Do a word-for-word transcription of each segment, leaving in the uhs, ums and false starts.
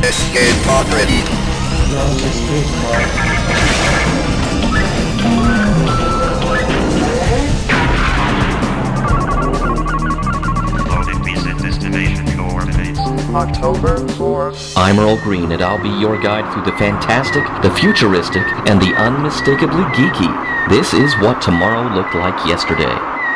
Escape pod ready. Launch escape pod. October fourth. I'm Earl Green, and I'll be your guide through the fantastic, the futuristic, and the unmistakably geeky. This is what tomorrow looked like yesterday.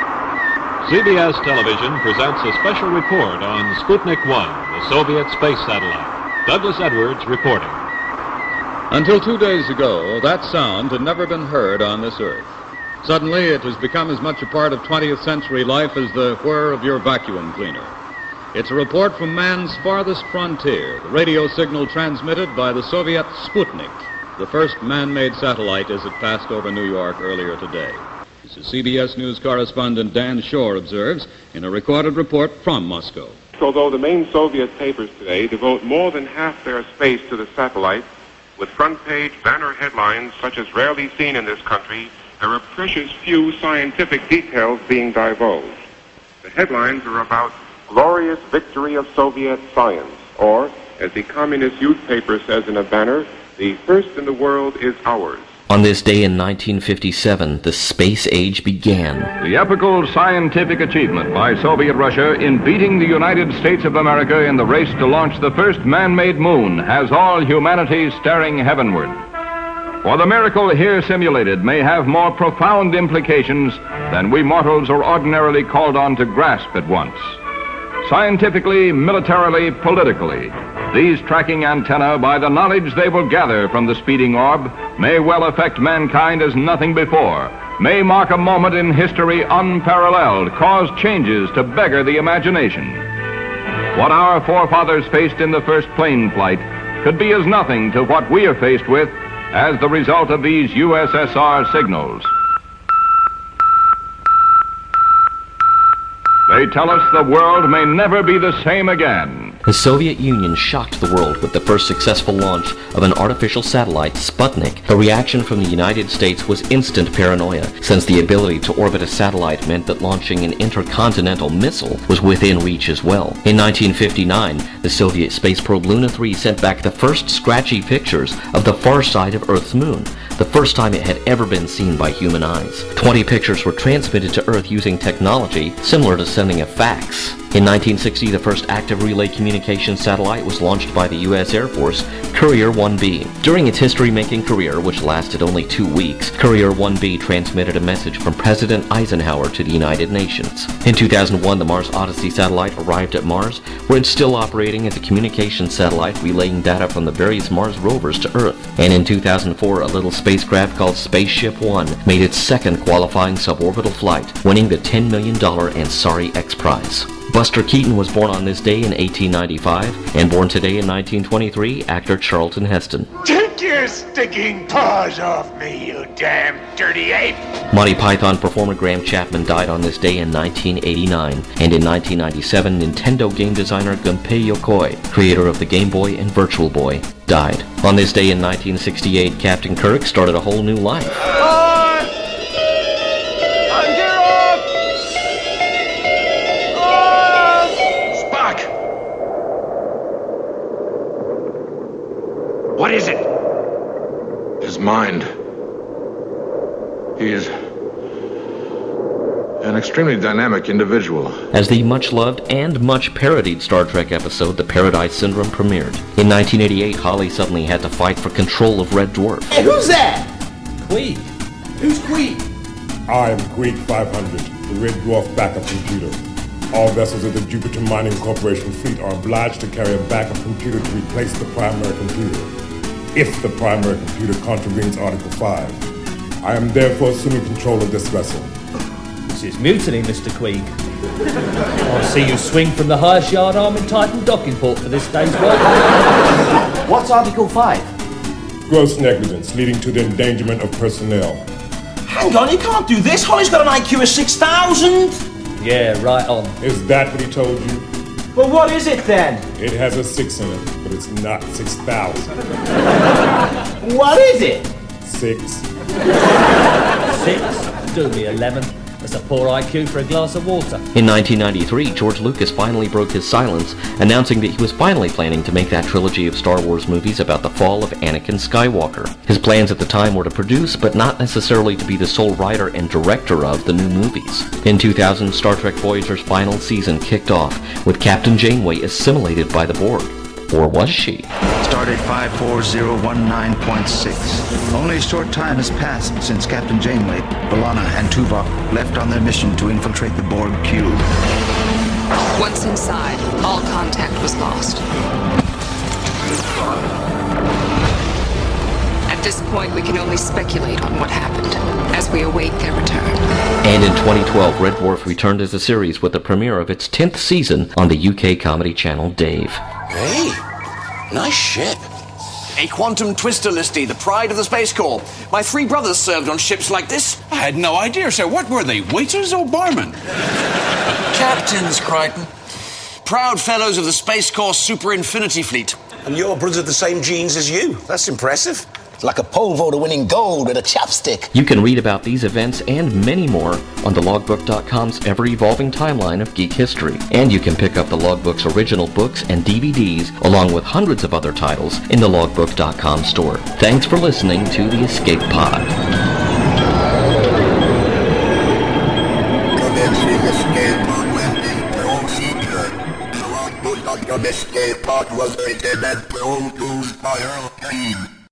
C B S Television presents a special report on Sputnik one, the Soviet space satellite. Douglas Edwards reporting. Until two days ago, that sound had never been heard on this earth. Suddenly, it has become as much a part of twentieth century life as the whir of your vacuum cleaner. It's a report from man's farthest frontier, the radio signal transmitted by the Soviet Sputnik, the first man-made satellite as it passed over New York earlier today. This is C B S News correspondent Dan Shore observes in a recorded report from Moscow. Although the main Soviet papers today devote more than half their space to the satellite, with front-page banner headlines such as rarely seen in this country, there are precious few scientific details being divulged. The headlines are about glorious victory of Soviet science, or, as the communist youth paper says in a banner, the first in the world is ours. On this day in nineteen fifty-seven, the space age began. The epical scientific achievement by Soviet Russia in beating the United States of America in the race to launch the first man-made moon has all humanity staring heavenward. For the miracle here simulated may have more profound implications than we mortals are ordinarily called on to grasp at once. Scientifically, militarily, politically, these tracking antennae, by the knowledge they will gather from the speeding orb, may well affect mankind as nothing before, may mark a moment in history unparalleled, cause changes to beggar the imagination. What our forefathers faced in the first plane flight could be as nothing to what we are faced with as the result of these U S S R signals. They tell us the world may never be the same again. The Soviet Union shocked the world with the first successful launch of an artificial satellite, Sputnik. The reaction from the United States was instant paranoia, since the ability to orbit a satellite meant that launching an intercontinental missile was within reach as well. In nineteen fifty-nine, the Soviet space probe Luna three sent back the first scratchy pictures of the far side of Earth's moon, the first time it had ever been seen by human eyes. Twenty pictures were transmitted to Earth using technology similar to sending a fax. In nineteen sixty, the first active relay communications satellite was launched by the U S Air Force, Courier one B. During its history-making career, which lasted only two weeks, Courier one B transmitted a message from President Eisenhower to the United Nations. In two thousand one, the Mars Odyssey satellite arrived at Mars, where it's still operating as a communications satellite relaying data from the various Mars rovers to Earth. And in two thousand four, a little spacecraft called Spaceship One made its second qualifying suborbital flight, winning the ten million dollars Ansari X Prize. Buster Keaton was born on this day in eighteen ninety-five, and born today in nineteen twenty-three, actor Charlton Heston. Take your sticking paws off me, you damn dirty ape! Monty Python performer Graham Chapman died on this day in nineteen eighty-nine, and in nineteen ninety-seven, Nintendo game designer Gunpei Yokoi, creator of the Game Boy and Virtual Boy, died. On this day in nineteen sixty-eight, Captain Kirk started a whole new life. What is it? His mind. He is an extremely dynamic individual. As the much-loved and much-parodied Star Trek episode The Paradise Syndrome premiered. In nineteen eighty-eight, Holly suddenly had to fight for control of Red Dwarf. Hey, who's that? Queeg. Who's Queeg? I am Queeg five hundred, the Red Dwarf backup computer. All vessels of the Jupiter Mining Corporation fleet are obliged to carry a backup computer to replace the primary computer, if the primary computer contravenes Article five. I am therefore assuming control of this vessel. This is mutiny, Mister Queeg. I see you swing from the highest yard arm in Titan docking port for this day's work. What's Article five? Gross negligence leading to the endangerment of personnel. Hang on, you can't do this. Holly's got an I Q of six thousand. Yeah, right on. Is that what he told you? Well, what is it then? It has a six in it, but it's not six thousand. What is it? Six. Six? Do me eleven. That's a poor I Q for a glass of water. In nineteen ninety-three, George Lucas finally broke his silence, announcing that he was finally planning to make that trilogy of Star Wars movies about the fall of Anakin Skywalker. His plans at the time were to produce, but not necessarily to be the sole writer and director of the new movies. In two thousand, Star Trek Voyager's final season kicked off, with Captain Janeway assimilated by the Borg. Or was she? Stardate five four zero one nine point six. Only a short time has passed since Captain Janeway, B'Elanna, and Tuvok left on their mission to infiltrate the Borg cube. Once inside, all contact was lost. At this point, we can only speculate on what happened as we await their return. And in twenty twelve, Red Dwarf returned as a series with the premiere of its tenth season on the U K comedy channel Dave. Hey, nice ship. A Quantum Twister, Listy, the pride of the Space Corps. My three brothers served on ships like this. I had no idea, sir. What were they, waiters or barmen? Captains, Crichton. Proud fellows of the Space Corps Super Infinity Fleet. And your brothers have the same genes as you. That's impressive. It's like a pole vaulter winning gold with a chapstick. You can read about these events and many more on the logbook dot com's ever-evolving timeline of geek history. And you can pick up the Logbook's original books and D V Ds, along with hundreds of other titles, in the logbook dot com store. Thanks for listening to The Escape Pod. Commencing escape on landing Pearl Future. The logbook dot com escape pod was written and Pearl by Earl Kane.